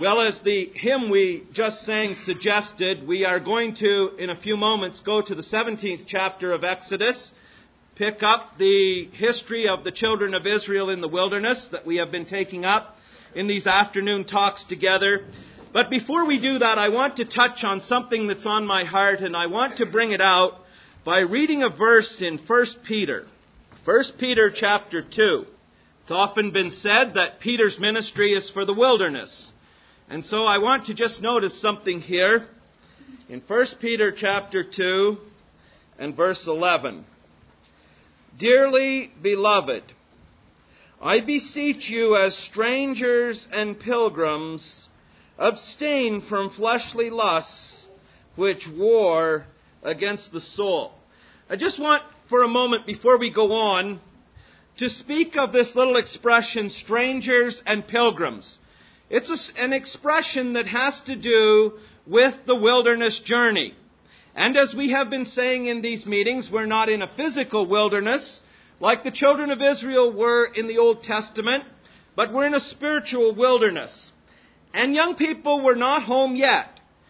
Well, as the hymn we just sang suggested, we are going to, in a few moments, go to the 17th chapter of Exodus, pick up the history of the children of Israel in the wilderness that we have been taking up in these afternoon talks together. But before we do that, I want to touch on something that's on my heart, and I want to bring it out by reading a verse in 1 Peter. 1 Peter chapter 2. It's often been said that Peter's ministry is for the wilderness. And so I want to just notice something here in 1 Peter chapter 2 and verse 11. Dearly beloved, I beseech you as strangers and pilgrims, abstain from fleshly lusts which war against the soul. I just want for a moment before we go on to speak of this little expression, strangers and pilgrims. It's an expression that has to do with the wilderness journey. And as we have been saying in these meetings, we're not in a physical wilderness like the children of Israel were in the Old Testament, but we're in a spiritual wilderness. And young people, we're not home yet.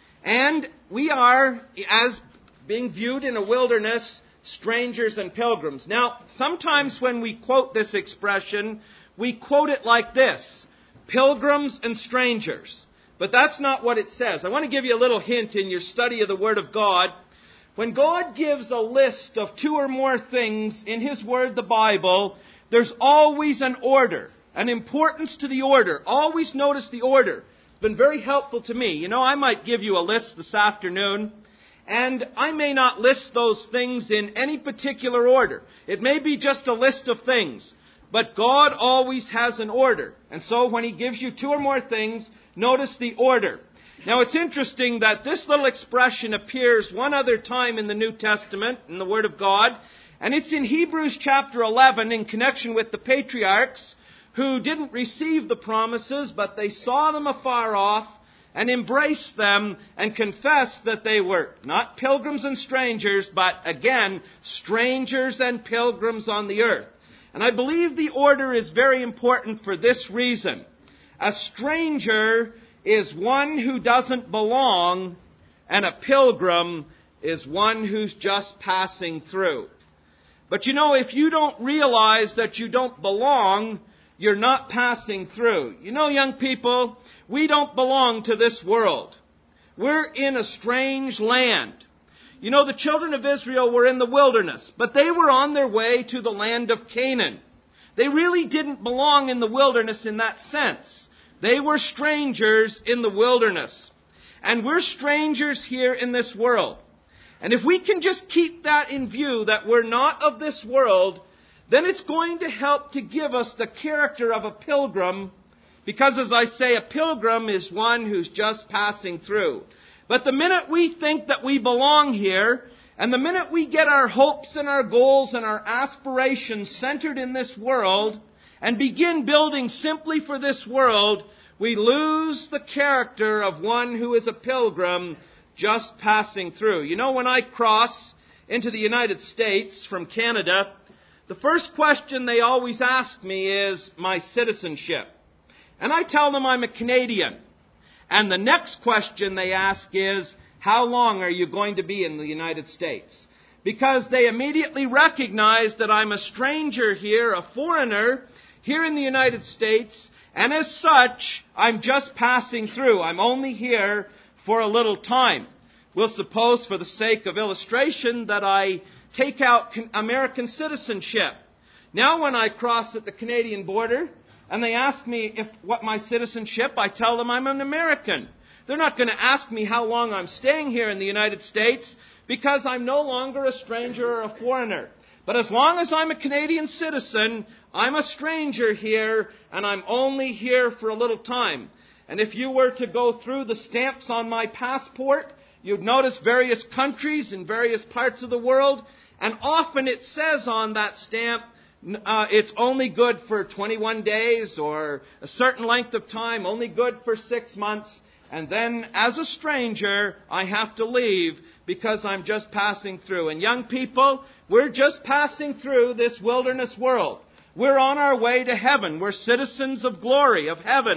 And we are, as being viewed in a wilderness, strangers and pilgrims. Now, sometimes when we quote this expression, we quote it like this: pilgrims and strangers. But that's not what it says. I want to give you a little hint in your study of the Word of God. When God gives a list of two or more things in His Word, the Bible, there's always an order, an importance to the order. Always notice the order. It's been very helpful to me. You know, I might give you a list this afternoon, and I may not list those things in any particular order. It may be just a list of things. But God always has an order. And so when He gives you two or more things, notice the order. Now it's interesting that this little expression appears one other time in the New Testament, in the Word of God. And it's in Hebrews chapter 11 in connection with the patriarchs who didn't receive the promises, but they saw them afar off and embraced them and confessed that they were not pilgrims and strangers, but again, strangers and pilgrims on the earth. And I believe the order is very important for this reason. A stranger is one who doesn't belong, and a pilgrim is one who's just passing through. But you know, if you don't realize that you don't belong, you're not passing through. You know, young people, we don't belong to this world. We're in a strange land. You know, the children of Israel were in the wilderness, but they were on their way to the land of Canaan. They really didn't belong in the wilderness in that sense. They were strangers in the wilderness. And we're strangers here in this world. And if we can just keep that in view, that we're not of this world, then it's going to help to give us the character of a pilgrim, because as I say, a pilgrim is one who's just passing through. But the minute we think that we belong here, and the minute we get our hopes and our goals and our aspirations centered in this world, and begin building simply for this world, we lose the character of one who is a pilgrim just passing through. You know, when I cross into the United States from Canada, the first question they always ask me is my citizenship. And I tell them I'm a Canadian. And the next question they ask is, how long are you going to be in the United States? Because they immediately recognize that I'm a stranger here, a foreigner here in the United States, and as such, I'm just passing through. I'm only here for a little time. We'll suppose, for the sake of illustration, that I take out American citizenship. Now when I cross at the Canadian border, and they ask me what my citizenship, I tell them I'm an American. They're not going to ask me how long I'm staying here in the United States, because I'm no longer a stranger or a foreigner. But as long as I'm a Canadian citizen, I'm a stranger here, and I'm only here for a little time. And if you were to go through the stamps on my passport, you'd notice various countries in various parts of the world, and often it says on that stamp, it's only good for 21 days or a certain length of time, only good for 6 months. And then, as a stranger, I have to leave because I'm just passing through. And young people, we're just passing through this wilderness world. We're on our way to heaven. We're citizens of glory, of heaven.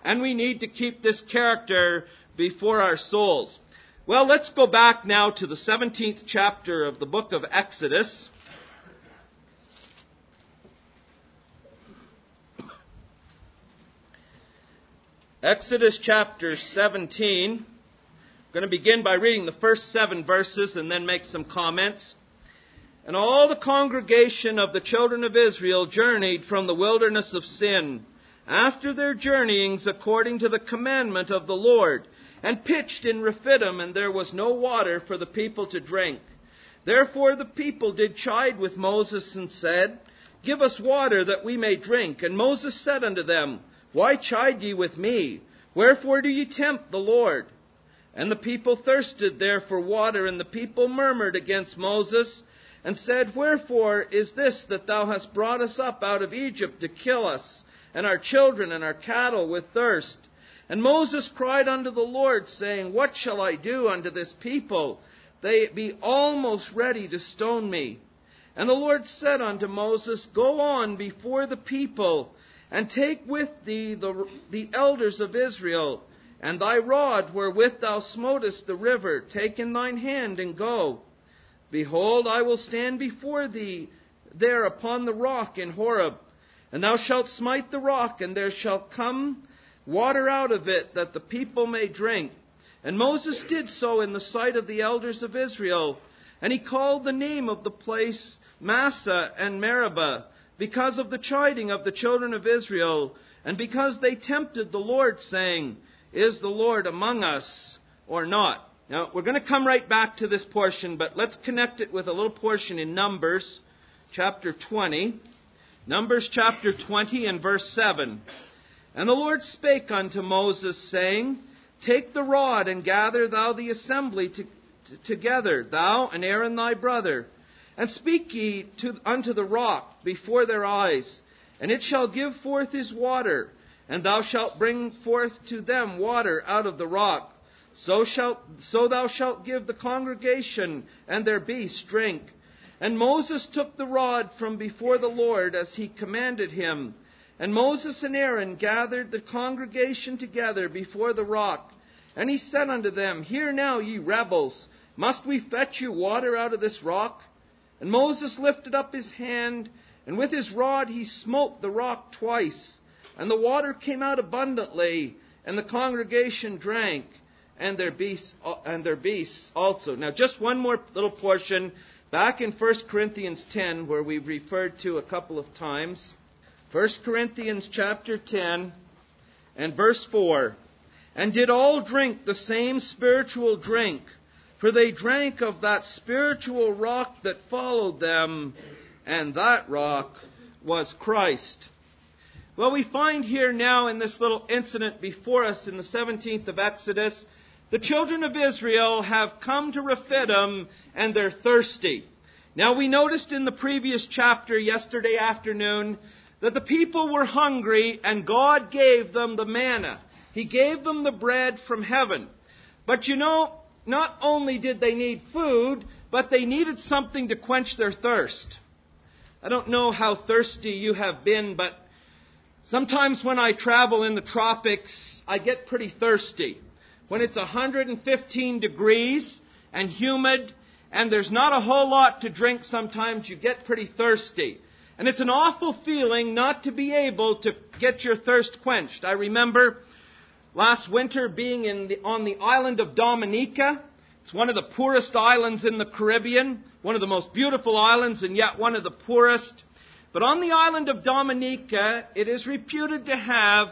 And we need to keep this character before our souls. Well, let's go back now to the 17th chapter of the book of Exodus. Exodus chapter 17. I'm going to begin by reading the first 7 verses and then make some comments. And all the congregation of the children of Israel journeyed from the wilderness of Sin, after their journeyings according to the commandment of the Lord, and pitched in Rephidim, and there was no water for the people to drink. Therefore the people did chide with Moses, and said, Give us water that we may drink. And Moses said unto them, Why chide ye with me? Wherefore do ye tempt the Lord? And the people thirsted there for water, and the people murmured against Moses, and said, Wherefore is this that thou hast brought us up out of Egypt to kill us, and our children and our cattle with thirst? And Moses cried unto the Lord, saying, What shall I do unto this people? They be almost ready to stone me. And the Lord said unto Moses, Go on before the people, and take with thee the elders of Israel, and thy rod wherewith thou smotest the river, take in thine hand, and go. Behold, I will stand before thee there upon the rock in Horeb, and thou shalt smite the rock, and there shall come water out of it, that the people may drink. And Moses did so in the sight of the elders of Israel, and he called the name of the place Massah and Meribah, because of the chiding of the children of Israel, and because they tempted the Lord, saying, Is the Lord among us or not? Now, we're going to come right back to this portion, but let's connect it with a little portion in Numbers chapter 20. Numbers chapter 20 and verse 7. And the Lord spake unto Moses, saying, Take the rod, and gather thou the assembly together, thou and Aaron thy brother, and speak ye unto the rock before their eyes, and it shall give forth his water, and thou shalt bring forth to them water out of the rock. So thou shalt give the congregation and their beasts drink. And Moses took the rod from before the Lord, as he commanded him. And Moses and Aaron gathered the congregation together before the rock. And he said unto them, Hear now, ye rebels, must we fetch you water out of this rock? And Moses lifted up his hand, and with his rod he smote the rock twice. And the water came out abundantly, and the congregation drank, and their beasts also. Now, just one more little portion back in 1 Corinthians 10, where we've referred to a couple of times. 1 Corinthians chapter 10 and verse 4. And did all drink the same spiritual drink, for they drank of that spiritual rock that followed them, and that rock was Christ. Well, we find here now in this little incident before us in the 17th of Exodus, the children of Israel have come to Rephidim and they're thirsty. Now, we noticed in the previous chapter yesterday afternoon that the people were hungry and God gave them the manna. He gave them the bread from heaven. But you know, not only did they need food, but they needed something to quench their thirst. I don't know how thirsty you have been, but sometimes when I travel in the tropics, I get pretty thirsty. When it's 115 degrees and humid and there's not a whole lot to drink, sometimes you get pretty thirsty. And it's an awful feeling not to be able to get your thirst quenched. I remember last winter being on the island of Dominica. It's one of the poorest islands in the Caribbean, one of the most beautiful islands and yet one of the poorest. But on the island of Dominica, it is reputed to have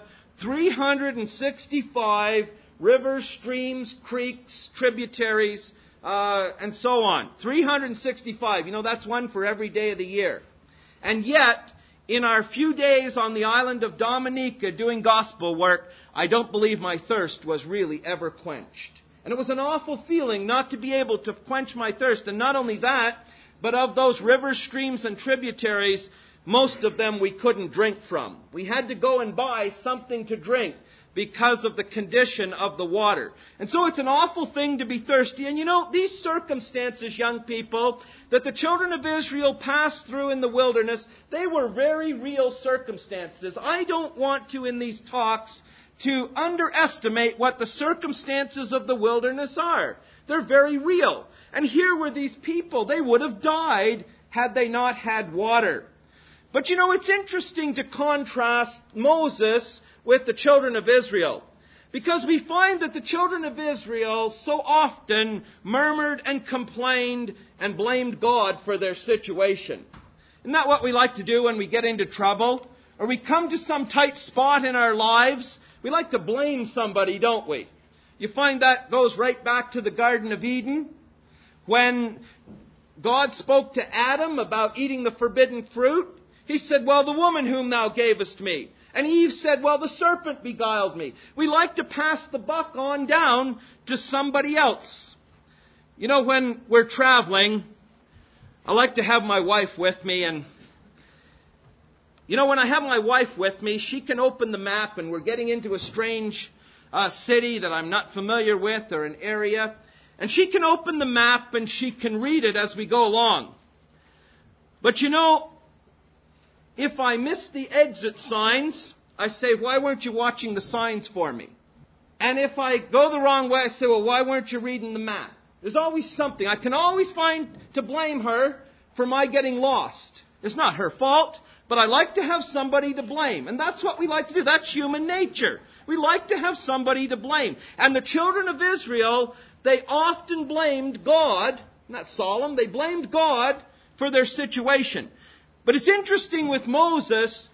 365 rivers, streams, creeks, tributaries, and so on. 365. You know, that's one for every day of the year. And yet, in our few days on the island of Dominica doing gospel work, I don't believe my thirst was really ever quenched. And it was an awful feeling not to be able to quench my thirst. And not only that, but of those rivers, streams, and tributaries, most of them we couldn't drink from. We had to go and buy something to drink because of the condition of the water. And so it's an awful thing to be thirsty. And you know, these circumstances, young people, that the children of Israel passed through in the wilderness, they were very real circumstances. I don't want to, in these talks, to underestimate what the circumstances of the wilderness are. They're very real. And here were these people. They would have died had they not had water. But you know, it's interesting to contrast Moses with the children of Israel. Because we find that the children of Israel so often murmured and complained and blamed God for their situation. Isn't that what we like to do when we get into trouble? Or we come to some tight spot in our lives? We like to blame somebody, don't we? You find that goes right back to the Garden of Eden. When God spoke to Adam about eating the forbidden fruit, He said, well, the woman whom thou gavest me. And Eve said, well, the serpent beguiled me. We like to pass the buck on down to somebody else. You know, when we're traveling, I like to have my wife with me. And, you know, when I have my wife with me, she can open the map and we're getting into a strange city that I'm not familiar with or an area. And she can open the map and she can read it as we go along. But you know, if I miss the exit signs, I say, why weren't you watching the signs for me? And if I go the wrong way, I say, well, why weren't you reading the map? There's always something. I can always find to blame her for my getting lost. It's not her fault, but I like to have somebody to blame. And that's what we like to do. That's human nature. We like to have somebody to blame. And the children of Israel, they often blamed God, not solemn, they blamed God for their situation. But it's interesting with Moses,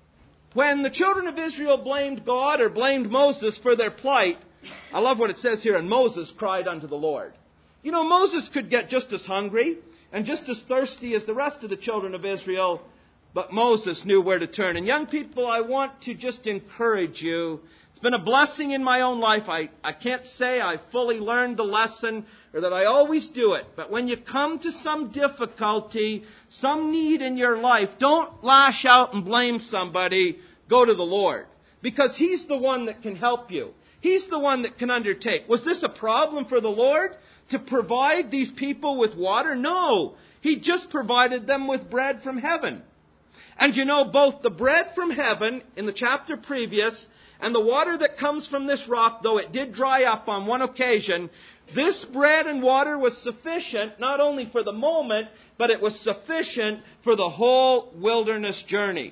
when the children of Israel blamed God or blamed Moses for their plight, I love what it says here, and Moses cried unto the Lord. You know, Moses could get just as hungry and just as thirsty as the rest of the children of Israel, but Moses knew where to turn. And young people, I want to just encourage you. It's been a blessing in my own life. I can't say I fully learned the lesson or that I always do it. But when you come to some difficulty, some need in your life, don't lash out and blame somebody. Go to the Lord. Because He's the one that can help you. He's the one that can undertake. Was this a problem for the Lord to provide these people with water? No. He just provided them with bread from heaven. And you know, both the bread from heaven in the chapter previous and the water that comes from this rock, though it did dry up on one occasion, this bread and water was sufficient not only for the moment, but it was sufficient for the whole wilderness journey.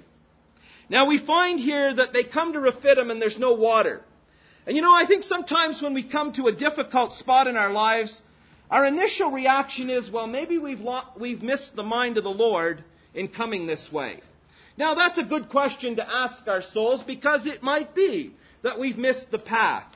Now we find here that they come to Rephidim and there's no water. And you know, I think sometimes when we come to a difficult spot in our lives, our initial reaction is, well, maybe we've missed the mind of the Lord in coming this way. Now, that's a good question to ask our souls, because it might be that we've missed the path.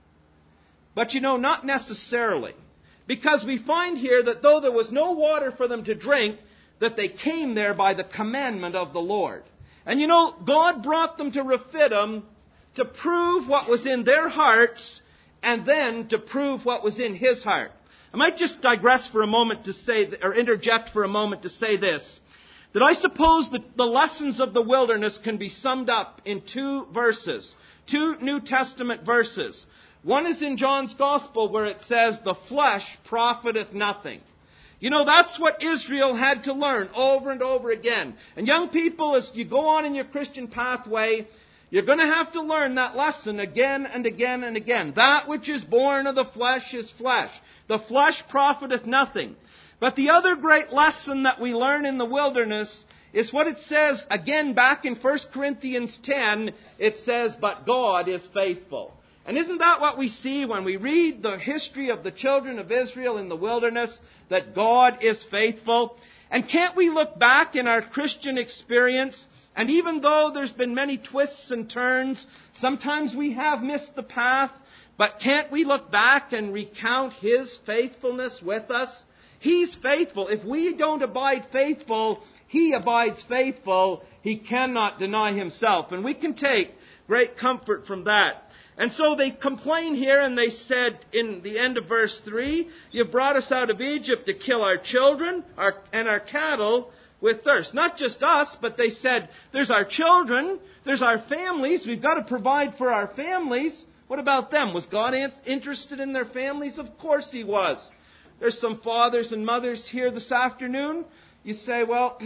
But you know, not necessarily. Because we find here that though there was no water for them to drink, that they came there by the commandment of the Lord. And you know, God brought them to Rephidim to prove what was in their hearts and then to prove what was in His heart. I might just digress for a moment to say, or interject for a moment to say this. That I suppose that the lessons of the wilderness can be summed up in two verses. Two New Testament verses. One is in John's Gospel where it says, the flesh profiteth nothing. You know, that's what Israel had to learn over and over again. And young people, as you go on in your Christian pathway, you're going to have to learn that lesson again and again and again. That which is born of the flesh is flesh. The flesh profiteth nothing. But the other great lesson that we learn in the wilderness is what it says again back in 1 Corinthians 10. It says, but God is faithful. And isn't that what we see when we read the history of the children of Israel in the wilderness? That God is faithful. And can't we look back in our Christian experience, and even though there's been many twists and turns, sometimes we have missed the path, but can't we look back and recount His faithfulness with us? He's faithful. If we don't abide faithful, He abides faithful. He cannot deny Himself. And we can take great comfort from that. And so they complain here, and they said in the end of verse 3, you've brought us out of Egypt to kill our children and our cattle with thirst. Not just us, but they said, there's our children, there's our families, we've got to provide for our families. What about them? Was God interested in their families? Of course He was. There's some fathers and mothers here this afternoon. You say, well,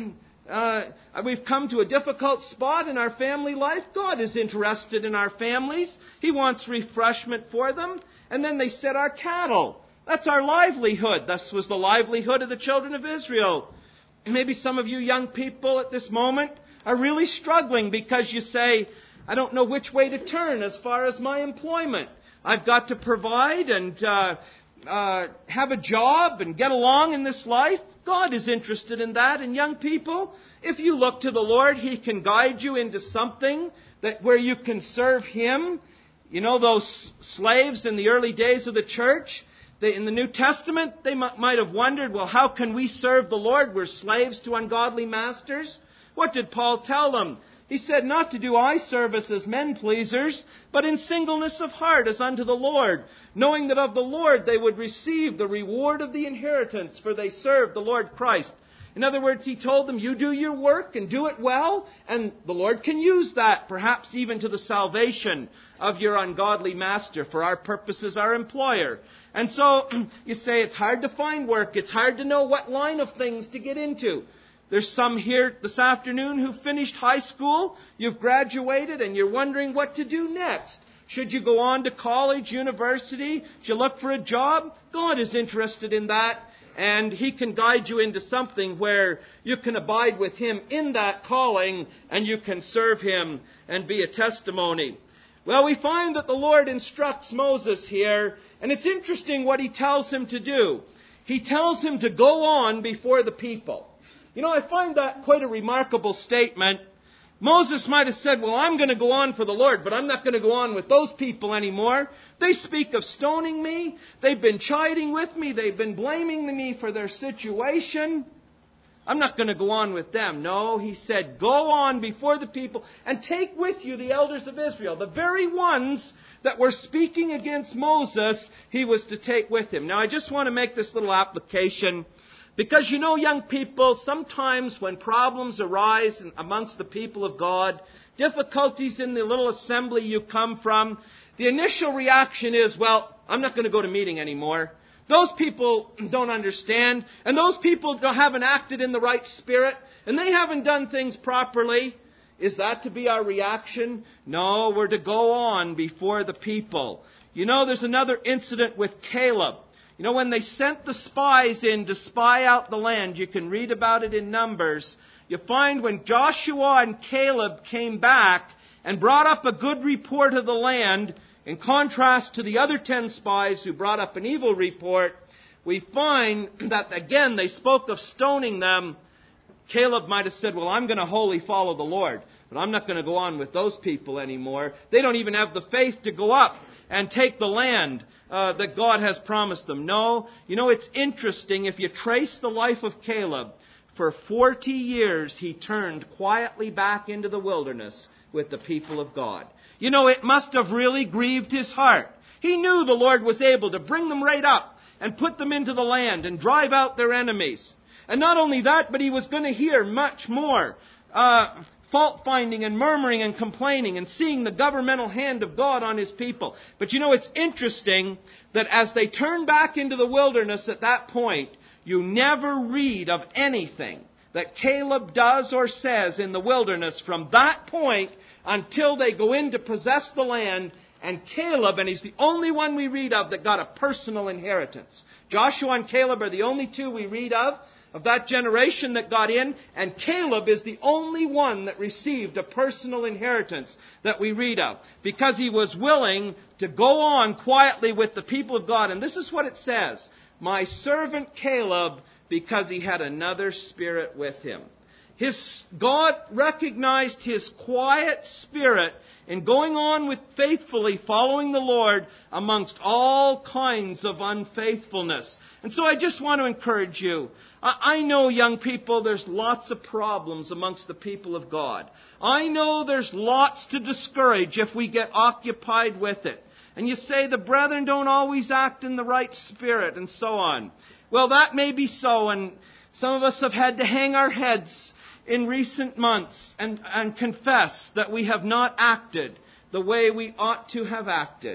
we've come to a difficult spot in our family life. God is interested in our families. He wants refreshment for them. And then they said, our cattle. That's our livelihood. This was the livelihood of the children of Israel. And maybe some of you young people at this moment are really struggling because you say, I don't know which way to turn as far as my employment. I've got to provide and have a job and get along in this life. God is interested in that. And young people, if you look to the Lord, He can guide you into something where you can serve Him. You know, those slaves in the early days of the church, in the New Testament, they might have wondered, well, how can we serve the Lord? We're slaves to ungodly masters. What did Paul tell them? He said, not to do eye service as men pleasers, but in singleness of heart as unto the Lord, knowing that of the Lord they would receive the reward of the inheritance, for they served the Lord Christ. In other words, he told them, you do your work and do it well, and the Lord can use that, perhaps even to the salvation of your ungodly master, for our purposes, our employer. And so, you say, it's hard to find work, it's hard to know what line of things to get into. There's some here this afternoon who finished high school, you've graduated, and you're wondering what to do next. Should you go on to college, university? Should you look for a job? God is interested in that, and He can guide you into something where you can abide with Him in that calling, and you can serve Him and be a testimony. Well, we find that the Lord instructs Moses here, and it's interesting what He tells him to do. He tells him to go on before the people. You know, I find that quite a remarkable statement. Moses might have said, well, I'm going to go on for the Lord, but I'm not going to go on with those people anymore. They speak of stoning me. They've been chiding with me. They've been blaming me for their situation. I'm not going to go on with them. No, he said, go on before the people and take with you the elders of Israel. The very ones that were speaking against Moses, he was to take with him. Now, I just want to make this little application. Because you know, young people, sometimes when problems arise amongst the people of God, difficulties in the little assembly you come from, the initial reaction is, well, I'm not going to go to meeting anymore. Those people don't understand, and those people haven't acted in the right spirit, and they haven't done things properly. Is that to be our reaction? No, we're to go on before the people. You know, there's another incident with Caleb. You know, when they sent the spies in to spy out the land, you can read about it in Numbers, you find when Joshua and Caleb came back and brought up a good report of the land, in contrast to the other 10 spies who brought up an evil report, we find that, again, they spoke of stoning them. Caleb might have said, well, I'm going to wholly follow the Lord, but I'm not going to go on with those people anymore. They don't even have the faith to go up and take the land that God has promised them. No, you know, it's interesting. If you trace the life of Caleb, for 40 years he turned quietly back into the wilderness with the people of God. You know, it must have really grieved his heart. He knew the Lord was able to bring them right up and put them into the land and drive out their enemies. And not only that, but he was going to hear much more fault-finding and murmuring and complaining and seeing the governmental hand of God on His people. But you know, it's interesting that as they turn back into the wilderness at that point, you never read of anything that Caleb does or says in the wilderness from that point until they go in to possess the land. And Caleb, and he's the only one we read of that got a personal inheritance. Joshua and Caleb are the only two we read of that generation that got in, and Caleb is the only one that received a personal inheritance that we read of, because he was willing to go on quietly with the people of God. And this is what it says, my servant Caleb, because he had another spirit with him. God recognized his quiet spirit in going on with faithfully following the Lord amongst all kinds of unfaithfulness. And so I just want to encourage you. I know, young people, there's lots of problems amongst the people of God. I know there's lots to discourage if we get occupied with it. And you say the brethren don't always act in the right spirit and so on. Well, that may be so, and some of us have had to hang our heads in recent months and confess that we have not acted the way we ought to have acted.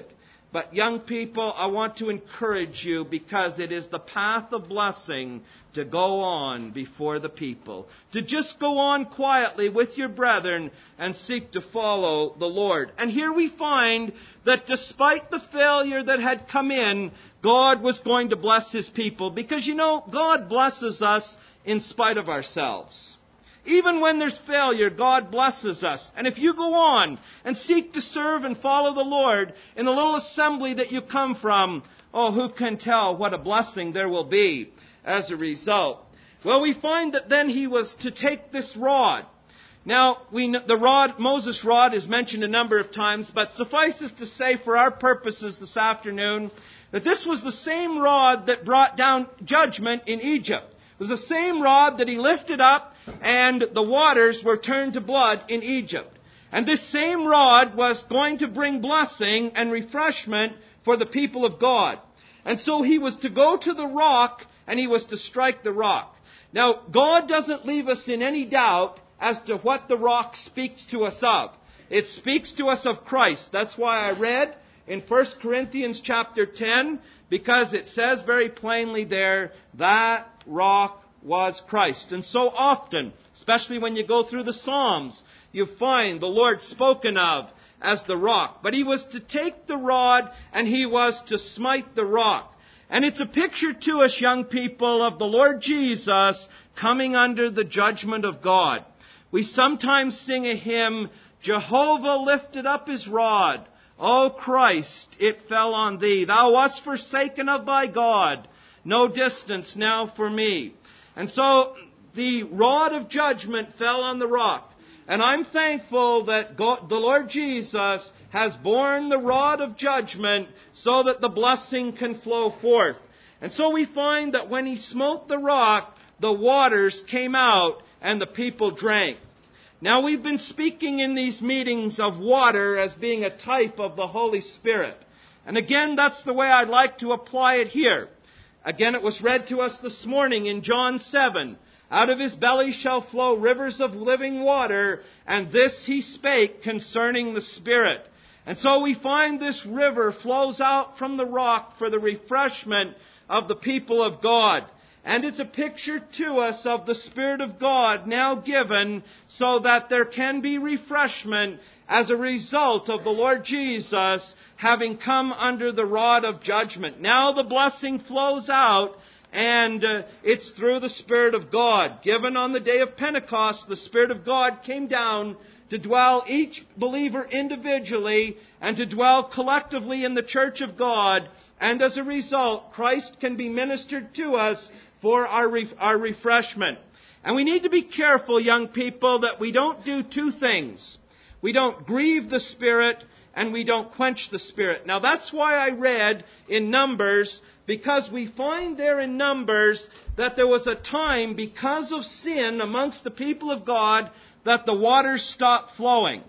But young people, I want to encourage you because it is the path of blessing to go on before the people. To just go on quietly with your brethren and seek to follow the Lord. And here we find that despite the failure that had come in, God was going to bless His people. Because God blesses us in spite of ourselves. Even when there's failure, God blesses us. And if you go on and seek to serve and follow the Lord in the little assembly that you come from, who can tell what a blessing there will be as a result? Well, we find that then he was to take this rod. Now, the rod, Moses' rod, is mentioned a number of times, but suffices to say for our purposes this afternoon that this was the same rod that brought down judgment in Egypt. It was the same rod that he lifted up and the waters were turned to blood in Egypt. And this same rod was going to bring blessing and refreshment for the people of God. And so he was to go to the rock and he was to strike the rock. Now, God doesn't leave us in any doubt as to what the rock speaks to us of. It speaks to us of Christ. That's why I read in 1 Corinthians chapter 10, because it says very plainly there, that rock was Christ. And so often, especially when you go through the Psalms, you find the Lord spoken of as the rock. But he was to take the rod and he was to smite the rock. And it's a picture to us, young people, of the Lord Jesus coming under the judgment of God. We sometimes sing a hymn, Jehovah lifted up his rod. O Christ, it fell on thee. Thou wast forsaken of thy God. No distance now for me. And so the rod of judgment fell on the rock. And I'm thankful that the Lord Jesus has borne the rod of judgment so that the blessing can flow forth. And so we find that when he smote the rock, the waters came out and the people drank. Now we've been speaking in these meetings of water as being a type of the Holy Spirit. And again, that's the way I'd like to apply it here. Again, it was read to us this morning in John 7. Out of his belly shall flow rivers of living water, and this he spake concerning the Spirit. And so we find this river flows out from the rock for the refreshment of the people of God. And it's a picture to us of the Spirit of God now given so that there can be refreshment as a result of the Lord Jesus having come under the rod of judgment. Now the blessing flows out and it's through the Spirit of God. Given on the day of Pentecost, the Spirit of God came down to dwell each believer individually and to dwell collectively in the church of God. And as a result, Christ can be ministered to us for our refreshment. And we need to be careful, young people, that we don't do two things. We don't grieve the Spirit and we don't quench the Spirit. Now that's why I read in Numbers, because we find there in Numbers that there was a time because of sin amongst the people of God that the waters stopped flowing.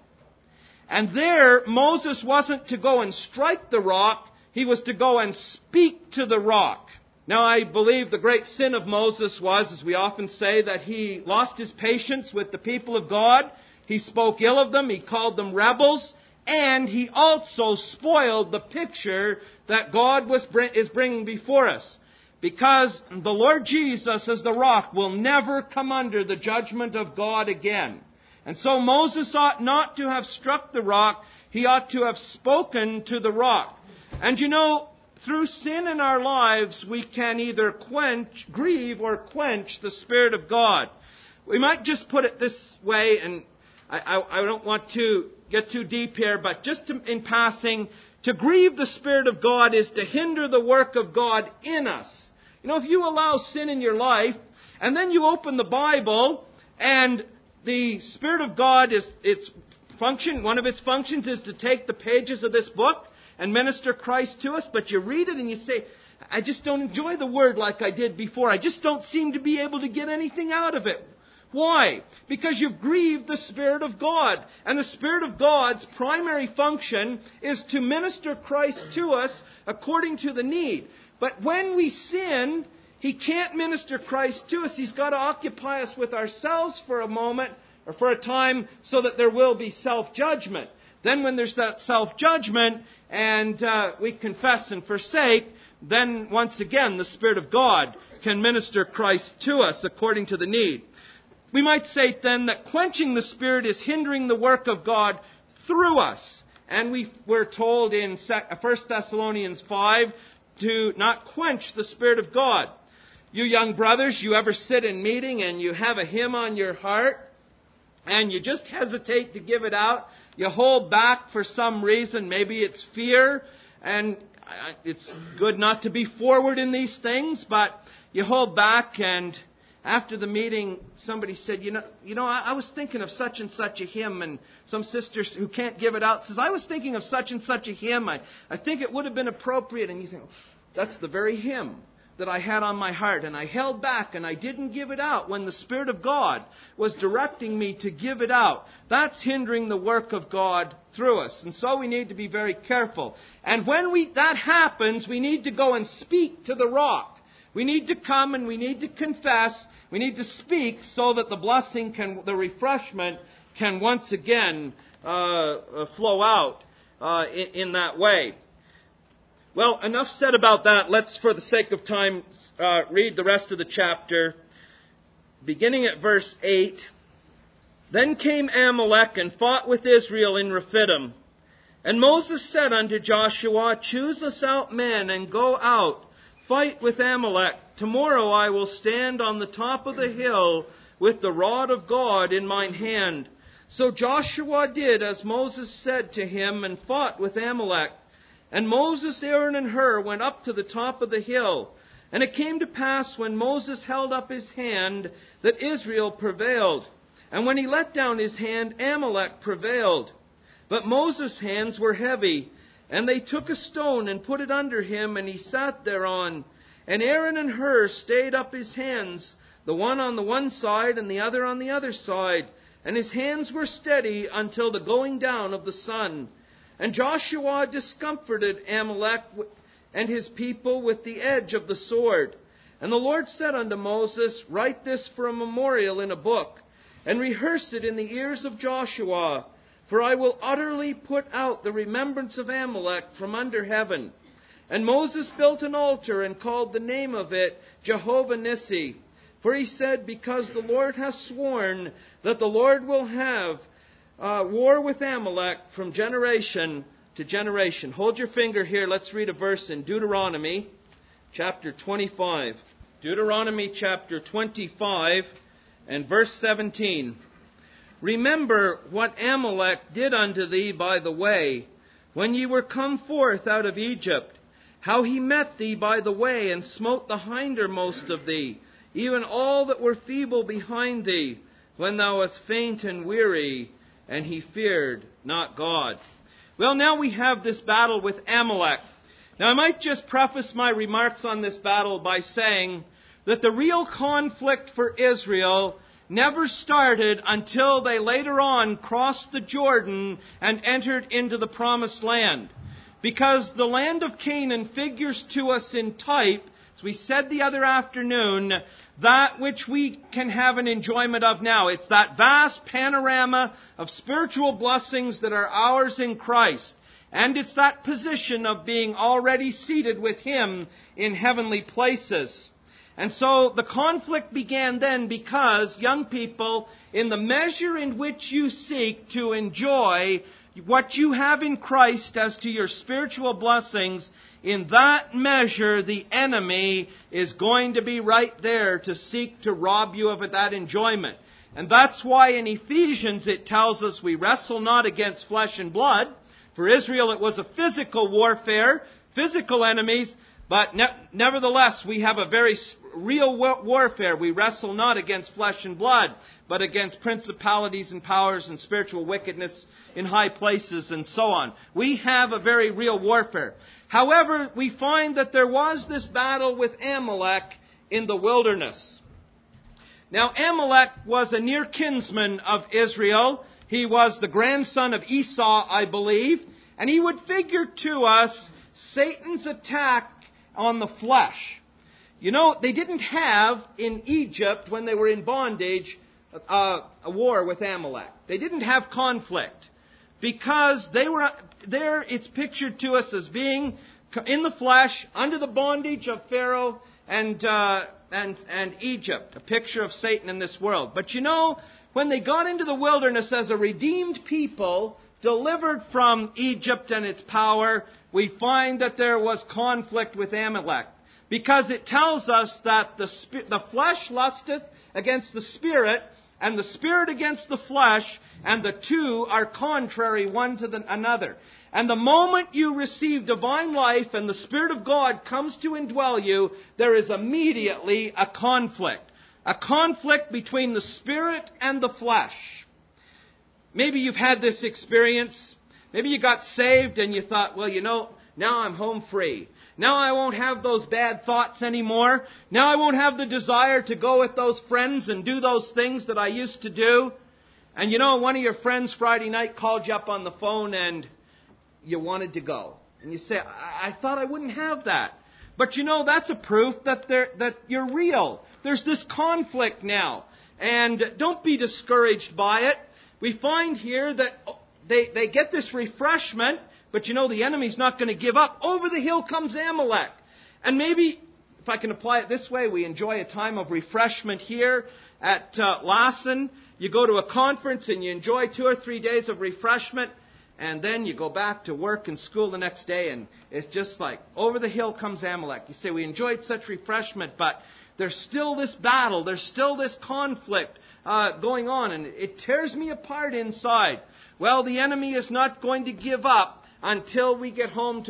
And there, Moses wasn't to go and strike the rock, he was to go and speak to the rock. Now, I believe the great sin of Moses was, as we often say, that he lost his patience with the people of God. He spoke ill of them. He called them rebels. And he also spoiled the picture that God is bringing before us. Because the Lord Jesus, as the rock, will never come under the judgment of God again. And so Moses ought not to have struck the rock. He ought to have spoken to the rock. And through sin in our lives, we can either grieve or quench the Spirit of God. We might just put it this way, and I don't want to get too deep here, but just in passing, to grieve the Spirit of God is to hinder the work of God in us. If you allow sin in your life, and then you open the Bible, and the Spirit of God one of its functions is to take the pages of this book and minister Christ to us, but you read it and you say, I just don't enjoy the Word like I did before. I just don't seem to be able to get anything out of it. Why? Because you've grieved the Spirit of God. And the Spirit of God's primary function is to minister Christ to us according to the need. But when we sin, He can't minister Christ to us. He's got to occupy us with ourselves for a moment or for a time so that there will be self-judgment. Then when there's that self-judgment and we confess and forsake, then once again the Spirit of God can minister Christ to us according to the need. We might say then that quenching the Spirit is hindering the work of God through us. And we were told in 1 Thessalonians 5 to not quench the Spirit of God. You young brothers, you ever sit in meeting and you have a hymn on your heart and you just hesitate to give it out? You hold back for some reason. Maybe it's fear, and it's good not to be forward in these things, but you hold back, and after the meeting, somebody said, you know, I was thinking of such and such a hymn, and some sister who can't give it out says, I was thinking of such and such a hymn. I think it would have been appropriate. And you think, that's the very hymn that I had on my heart, and I held back and I didn't give it out when the Spirit of God was directing me to give it out. That's hindering the work of God through us. And so we need to be very careful. And when that happens, we need to go and speak to the rock. We need to come and we need to confess. We need to speak so that the blessing the refreshment can once again flow out in that way. Well, enough said about that. Let's, for the sake of time, read the rest of the chapter, beginning at verse 8. Then came Amalek and fought with Israel in Rephidim. And Moses said unto Joshua, Choose us out men and go out, fight with Amalek. Tomorrow I will stand on the top of the hill with the rod of God in mine hand. So Joshua did as Moses said to him and fought with Amalek. And Moses, Aaron, and Hur went up to the top of the hill. And it came to pass when Moses held up his hand that Israel prevailed. And when he let down his hand, Amalek prevailed. But Moses' hands were heavy. And they took a stone and put it under him, and he sat thereon. And Aaron and Hur stayed up his hands, the one on the one side and the other on the other side. And his hands were steady until the going down of the sun. And Joshua discomforted Amalek and his people with the edge of the sword. And the Lord said unto Moses, Write this for a memorial in a book, and rehearse it in the ears of Joshua. For I will utterly put out the remembrance of Amalek from under heaven. And Moses built an altar and called the name of it Jehovah Nissi. For he said, Because the Lord hath sworn that the Lord will have war with Amalek from generation to generation. Hold your finger here. Let's read a verse in Deuteronomy chapter 25. Deuteronomy chapter 25 and verse 17. Remember what Amalek did unto thee by the way, when ye were come forth out of Egypt, how he met thee by the way, and smote the hindermost of thee, even all that were feeble behind thee, when thou wast faint and weary, and he feared not God. Well, now we have this battle with Amalek. Now, I might just preface my remarks on this battle by saying that the real conflict for Israel never started until they later on crossed the Jordan and entered into the Promised Land. Because the land of Canaan figures to us in type, as we said the other afternoon, that which we can have an enjoyment of now. It's that vast panorama of spiritual blessings that are ours in Christ. And it's that position of being already seated with Him in heavenly places. And so the conflict began then because, young people, in the measure in which you seek to enjoy what you have in Christ as to your spiritual blessings, in that measure the enemy is going to be right there to seek to rob you of that enjoyment. And that's why in Ephesians it tells us we wrestle not against flesh and blood. For Israel it was a physical warfare, physical enemies, but nevertheless we have a very real warfare. We wrestle not against flesh and blood, but against principalities and powers and spiritual wickedness in high places and so on. We have a very real warfare. However, we find that there was this battle with Amalek in the wilderness. Now, Amalek was a near kinsman of Israel. He was the grandson of Esau, I believe. And he would figure to us Satan's attack on the flesh. You know, they didn't have in Egypt, when they were in bondage, a war with Amalek. They didn't have conflict. because they were there. It's pictured to us as being in the flesh, under the bondage of Pharaoh and Egypt, a picture of Satan in this world. But when they got into the wilderness as a redeemed people, delivered from Egypt and its power, we find that there was conflict with Amalek. Because it tells us that the flesh lusteth against the spirit, and the spirit against the flesh, and the two are contrary one to another. And the moment you receive divine life and the Spirit of God comes to indwell you, there is immediately a conflict. A conflict between the spirit and the flesh. Maybe you've had this experience. Maybe you got saved and you thought, well, now I'm home free. Now I won't have those bad thoughts anymore. Now I won't have the desire to go with those friends and do those things that I used to do. And one of your friends Friday night called you up on the phone and you wanted to go. And you say, I thought I wouldn't have that. But that's a proof that you're real. There's this conflict now. And don't be discouraged by it. We find here that they get this refreshment, but the enemy's not going to give up. Over the hill comes Amalek. And maybe, if I can apply it this way, we enjoy a time of refreshment here at Lassen. You go to a conference and you enjoy 2 or 3 days of refreshment. And then you go back to work and school the next day, and it's just like, over the hill comes Amalek. You say, we enjoyed such refreshment, but there's still this battle, there's still this conflict going on, and it tears me apart inside. Well, the enemy is not going to give up until we get home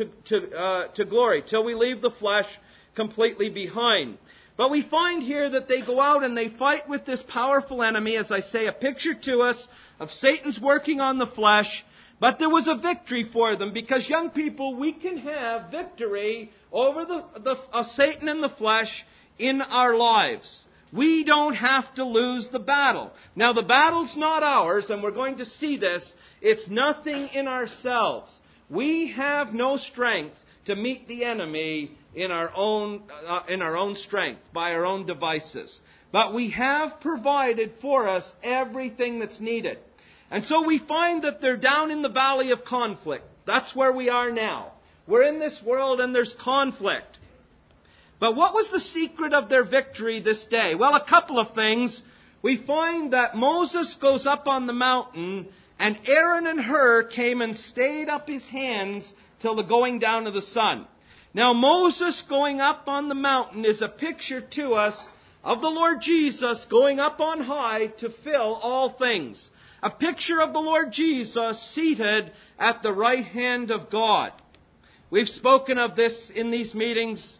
to glory, till we leave the flesh completely behind. But we find here that they go out and they fight with this powerful enemy, as I say, a picture to us of Satan's working on the flesh. But there was a victory for them, because young people, we can have victory over Satan and the flesh in our lives. We don't have to lose the battle. Now, the battle's not ours, and we're going to see this. It's nothing in ourselves. We have no strength to meet the enemy in our own strength, by our own devices. But we have provided for us everything that's needed. And so we find that they're down in the valley of conflict. That's where we are now. We're in this world and there's conflict. But what was the secret of their victory this day? Well, a couple of things. We find that Moses goes up on the mountain, and Aaron and Hur came and stayed up his hands till the going down of the sun. Now, Moses going up on the mountain is a picture to us of the Lord Jesus going up on high to fill all things. A picture of the Lord Jesus seated at the right hand of God. We've spoken of this in these meetings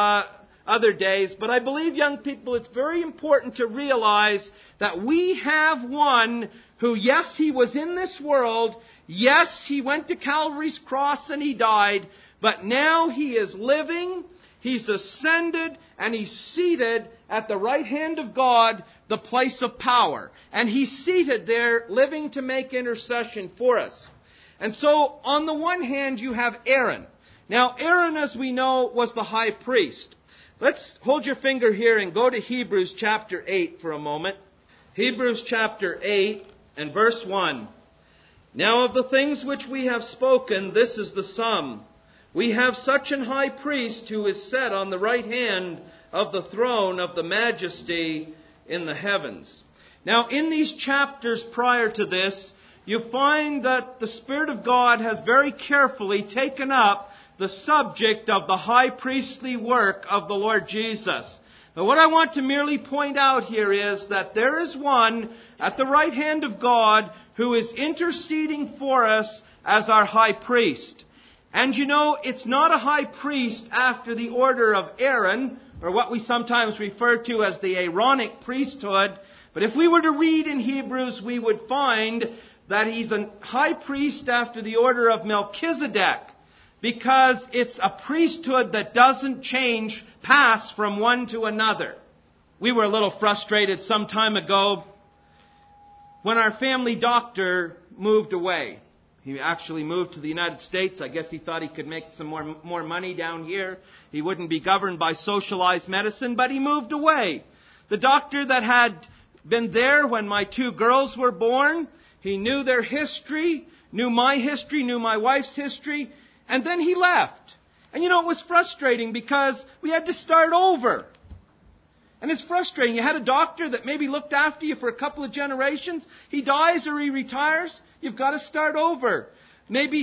other days, but I believe, young people, it's very important to realize that we have one who, yes, he was in this world, yes, he went to Calvary's cross and he died, but now he is living, he's ascended, and he's seated at the right hand of God, the place of power. And he's seated there, living to make intercession for us. And so, on the one hand, you have Aaron. Now, Aaron, as we know, was the high priest. Let's hold your finger here and go to Hebrews chapter 8 for a moment. Hebrews chapter 8 and verse 1. Now of the things which we have spoken, this is the sum. We have such an high priest who is set on the right hand of the throne of the majesty in the heavens. Now, in these chapters prior to this, you find that the Spirit of God has very carefully taken up the subject of the high priestly work of the Lord Jesus. Now, what I want to merely point out here is that there is one at the right hand of God who is interceding for us as our high priest. And it's not a high priest after the order of Aaron, or what we sometimes refer to as the Aaronic priesthood. But if we were to read in Hebrews, we would find that he's a high priest after the order of Melchizedek, because it's a priesthood that doesn't pass from one to another. We were a little frustrated some time ago when our family doctor moved away. He actually moved to the United States. I guess he thought he could make some more money down here. He wouldn't be governed by socialized medicine, but he moved away. The doctor that had been there when my two girls were born, he knew their history, knew my history, knew my wife's history, and then he left. And it was frustrating because we had to start over. And it's frustrating. You had a doctor that maybe looked after you for a couple of generations. He dies or he retires. You've got to start over. Maybe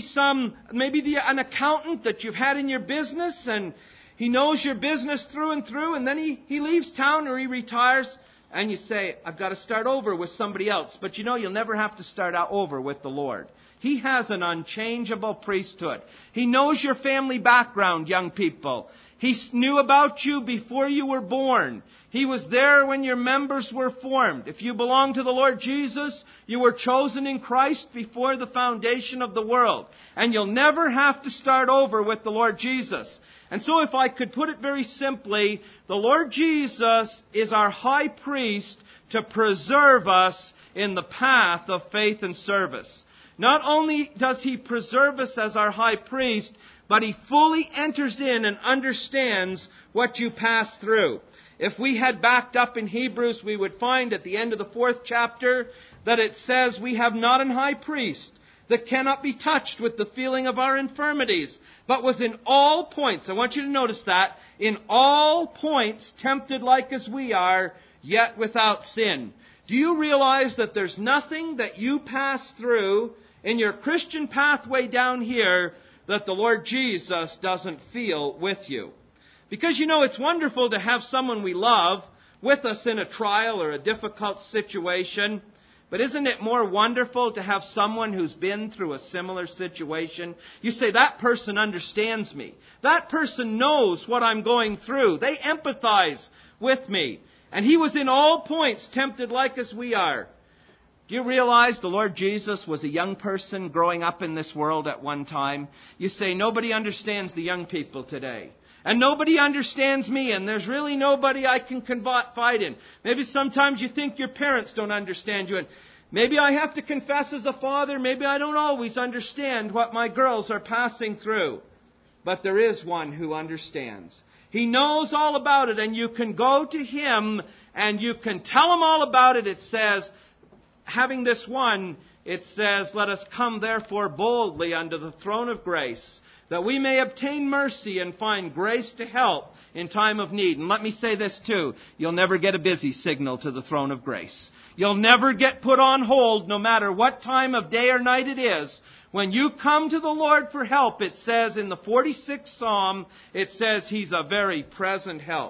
an accountant that you've had in your business, and he knows your business through and through, and then he leaves town or he retires, and you say, I've got to start over with somebody else. But you'll never have to start out over with the Lord. He has an unchangeable priesthood. He knows your family background, young people. He knew about you before you were born. He was there when your members were formed. If you belong to the Lord Jesus, you were chosen in Christ before the foundation of the world. And you'll never have to start over with the Lord Jesus. And so if I could put it very simply, the Lord Jesus is our high priest to preserve us in the path of faith and service. Not only does He preserve us as our high priest, but He fully enters in and understands what you pass through. If we had backed up in Hebrews, we would find at the end of the 4th chapter that it says we have not an high priest that cannot be touched with the feeling of our infirmities, but was in all points, I want you to notice that, in all points tempted like as we are, yet without sin. Do you realize that there's nothing that you pass through in your Christian pathway down here that the Lord Jesus doesn't feel with you? Because it's wonderful to have someone we love with us in a trial or a difficult situation. But isn't it more wonderful to have someone who's been through a similar situation? You say, that person understands me. That person knows what I'm going through. They empathize with me. And He was in all points tempted like as we are. Do you realize the Lord Jesus was a young person growing up in this world at one time? You say, nobody understands the young people today. And nobody understands me, and there's really nobody I can confide in. Maybe sometimes you think your parents don't understand you, and maybe I have to confess as a father, maybe I don't always understand what my girls are passing through. But there is one who understands. He knows all about it, and you can go to Him, and you can tell Him all about it. It says, having this one, it says, let us come therefore boldly unto the throne of grace, that we may obtain mercy and find grace to help in time of need. And let me say this too. You'll never get a busy signal to the throne of grace. You'll never get put on hold no matter what time of day or night it is. When you come to the Lord for help, it says in the 46th Psalm, it says He's a very present help.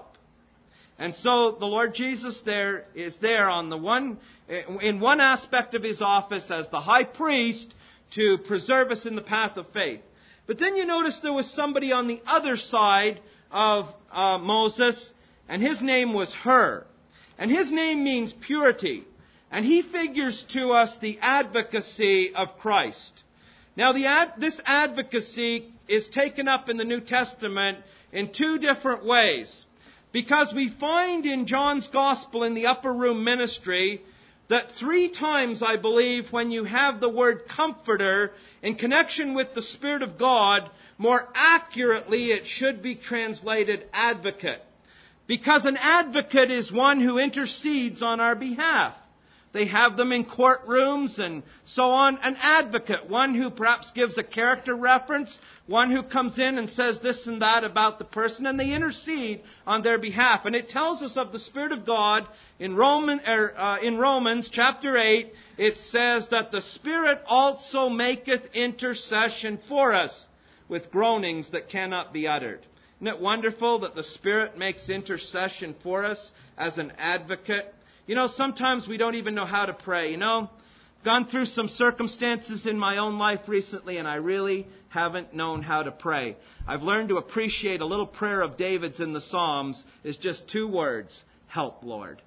And so the Lord Jesus is there on in one aspect of His office as the high priest to preserve us in the path of faith. But then you notice there was somebody on the other side of Moses, and his name was Hur. And his name means purity. And he figures to us the advocacy of Christ. Now, this advocacy is taken up in the New Testament in two different ways. Because we find in John's Gospel in the upper room ministry that 3 times, I believe, when you have the word comforter in connection with the Spirit of God, more accurately it should be translated advocate. Because an advocate is one who intercedes on our behalf. They have them in courtrooms and so on. An advocate, one who perhaps gives a character reference, one who comes in and says this and that about the person, and they intercede on their behalf. And it tells us of the Spirit of God in Romans chapter 8. It says that the Spirit also maketh intercession for us with groanings that cannot be uttered. Isn't it wonderful that the Spirit makes intercession for us as an advocate? Sometimes we don't even know how to pray. I've gone through some circumstances in my own life recently, and I really haven't known how to pray. I've learned to appreciate a little prayer of David's in the Psalms is just 2 words: help, Lord.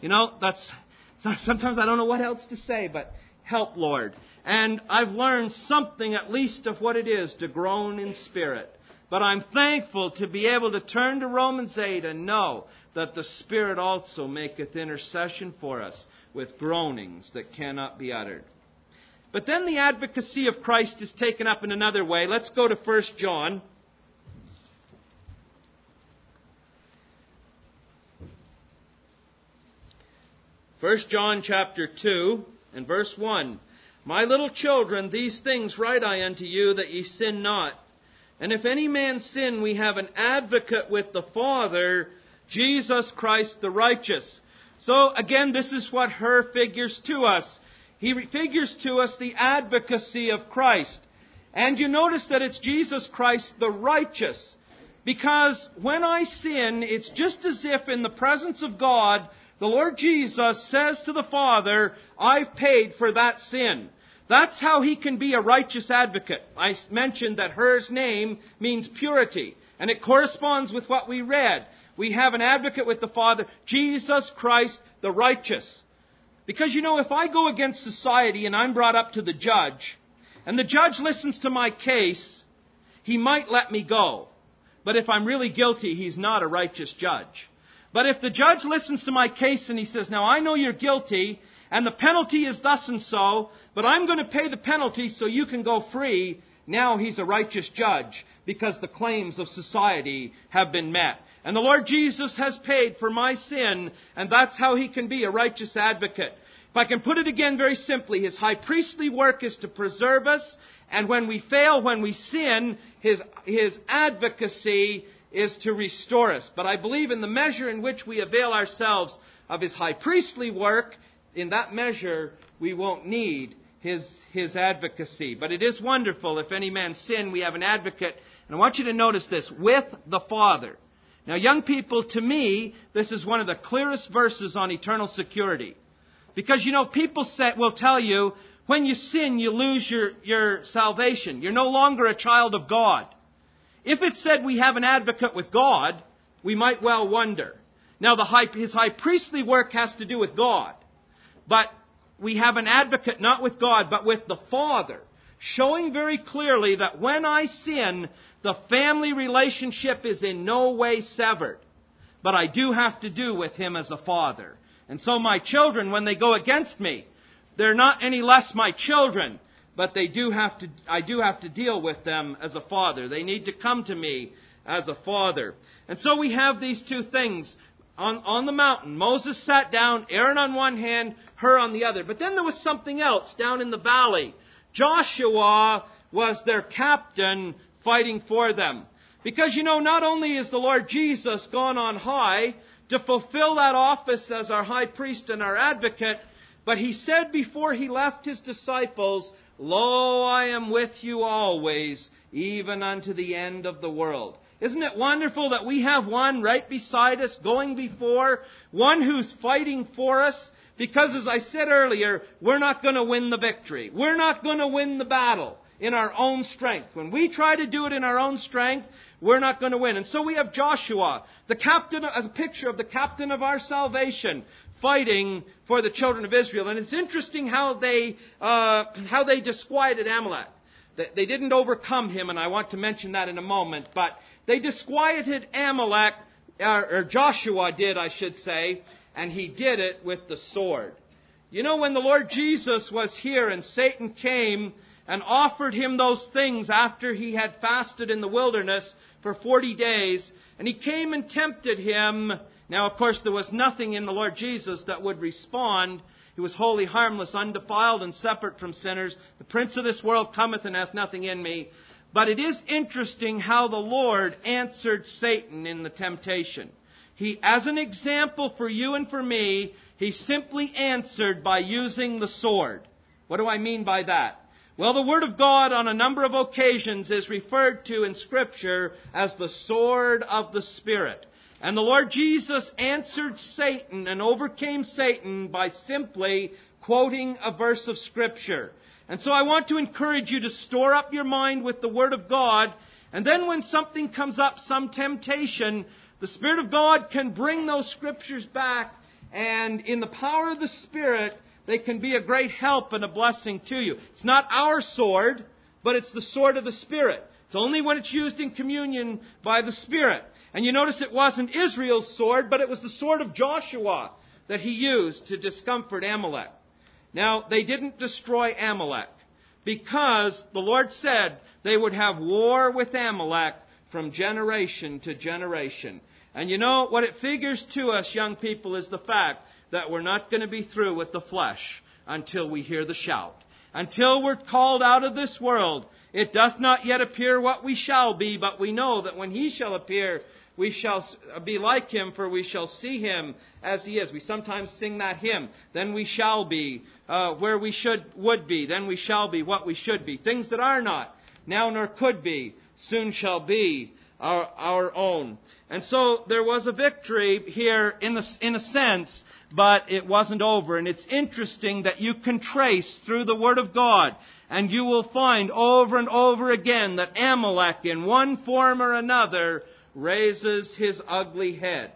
Sometimes I don't know what else to say, but help, Lord. And I've learned something at least of what it is to groan in spirit. But I'm thankful to be able to turn to Romans 8 and know that the Spirit also maketh intercession for us with groanings that cannot be uttered. But then the advocacy of Christ is taken up in another way. Let's go to 1 John. First John chapter 2 and verse 1. My little children, these things write I unto you, that ye sin not. And if any man sin, we have an advocate with the Father, Jesus Christ the righteous. So again, this is what Hur figures to us. He figures to us the advocacy of Christ. And you notice that it's Jesus Christ the righteous. Because when I sin, it's just as if in the presence of God, the Lord Jesus says to the Father, I've paid for that sin. That's how He can be a righteous advocate. I mentioned that Hur's name means purity. And it corresponds with what we read. We have an advocate with the Father, Jesus Christ the righteous. Because if I go against society and I'm brought up to the judge, and the judge listens to my case, he might let me go. But if I'm really guilty, he's not a righteous judge. But if the judge listens to my case and he says, now I know you're guilty, and the penalty is thus and so, but I'm going to pay the penalty so you can go free, now he's a righteous judge, because the claims of society have been met. And the Lord Jesus has paid for my sin, and that's how He can be a righteous advocate. If I can put it again very simply, His high priestly work is to preserve us, and when we fail, when we sin, His advocacy is to restore us. But I believe in the measure in which we avail ourselves of His high priestly work, in that measure we won't need His advocacy. But it is wonderful. If any man sin, we have an advocate. And I want you to notice this, with the Father. Now, young people, to me, this is one of the clearest verses on eternal security. Because, people will tell you, when you sin, you lose your salvation. You're no longer a child of God. If it said we have an advocate with God, we might well wonder. Now, His high priestly work has to do with God. But we have an advocate not with God, but with the Father, showing very clearly that when I sin, the family relationship is in no way severed. But I do have to do with Him as a father. And so my children, when they go against me, they're not any less my children, but I do have to deal with them as a father. They need to come to me as a father. And so we have these two things. On the mountain, Moses sat down, Aaron on one hand, Hur on the other. But then there was something else down in the valley. Joshua was their captain fighting for them. Because, not only is the Lord Jesus gone on high to fulfill that office as our high priest and our advocate, but He said before He left His disciples, Lo, I am with you always, even unto the end of the world. Isn't it wonderful that we have one right beside us, going before, one who's fighting for us? Because as I said earlier, we're not going to win the victory. We're not going to win the battle in our own strength. When we try to do it in our own strength, we're not going to win. And so we have Joshua, the captain, as a picture of the captain of our salvation, fighting for the children of Israel. And it's interesting how they disquieted Amalek. They didn't overcome him, and I want to mention that in a moment. But they disquieted Amalek, or Joshua did, I should say, and he did it with the sword. When the Lord Jesus was here and Satan came and offered Him those things after He had fasted in the wilderness for 40 days, and he came and tempted Him. Now, of course, there was nothing in the Lord Jesus that would respond. He was wholly harmless, undefiled, and separate from sinners. The prince of this world cometh and hath nothing in me. But it is interesting how the Lord answered Satan in the temptation. He, as an example for you and for me, He simply answered by using the sword. What do I mean by that? Well, the Word of God on a number of occasions is referred to in Scripture as the sword of the Spirit. And the Lord Jesus answered Satan and overcame Satan by simply quoting a verse of Scripture. And so I want to encourage you to store up your mind with the Word of God. And then when something comes up, some temptation, the Spirit of God can bring those Scriptures back. And in the power of the Spirit, they can be a great help and a blessing to you. It's not our sword, but it's the sword of the Spirit. It's only when it's used in communion by the Spirit. And you notice it wasn't Israel's sword, but it was the sword of Joshua that he used to discomfort Amalek. Now, they didn't destroy Amalek because the Lord said they would have war with Amalek from generation to generation. And what it figures to us, young people, is the fact that we're not going to be through with the flesh until we hear the shout. Until we're called out of this world, it doth not yet appear what we shall be, but we know that when He shall appear, we shall be like Him, for we shall see Him as He is. We sometimes sing that hymn. Then we shall be where we would be. Then we shall be what we should be. Things that are not, now nor could be, soon shall be our own. And so there was a victory here in a sense, but it wasn't over. And it's interesting that you can trace through the Word of God, and you will find over and over again that Amalek, in one form or another, raises his ugly head.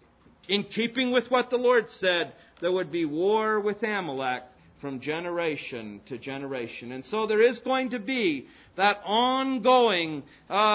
In keeping with what the Lord said, there would be war with Amalek from generation to generation. And so there is going to be that ongoing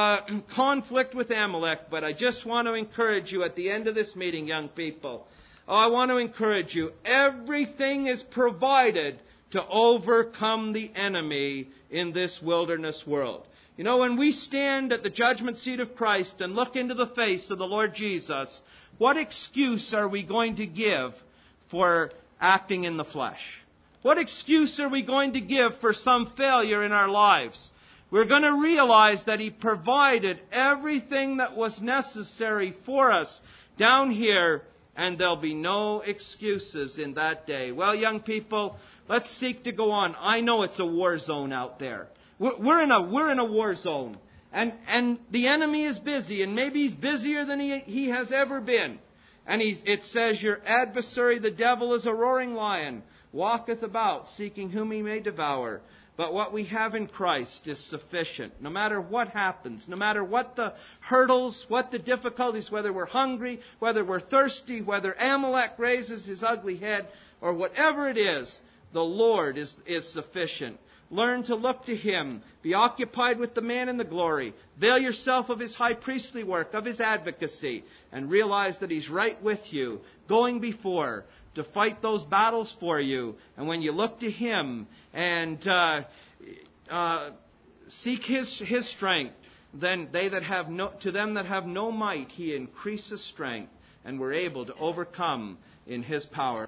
conflict with Amalek. But I just want to encourage you at the end of this meeting, young people. I want to encourage you. Everything is provided to overcome the enemy in this wilderness world. You know, when we stand at the judgment seat of Christ and look into the face of the Lord Jesus, what excuse are we going to give for acting in the flesh? What excuse are we going to give for some failure in our lives? We're going to realize that He provided everything that was necessary for us down here, and there'll be no excuses in that day. Well, young people, let's seek to go on. I know it's a war zone out there. We're in a war zone. And the enemy is busy, and maybe he's busier than he has ever been. And it says, your adversary, the devil, is a roaring lion, walketh about, seeking whom he may devour. But what we have in Christ is sufficient. No matter what happens, no matter what the hurdles, what the difficulties, whether we're hungry, whether we're thirsty, whether Amalek raises his ugly head, or whatever it is, the Lord is sufficient. Learn to look to Him. Be occupied with the man in the glory. Avail yourself of His high priestly work, of His advocacy, and realize that He's right with you, going before, to fight those battles for you. And when you look to Him and seek His strength, then to them that have no might, He increases strength, and we're able to overcome in His power.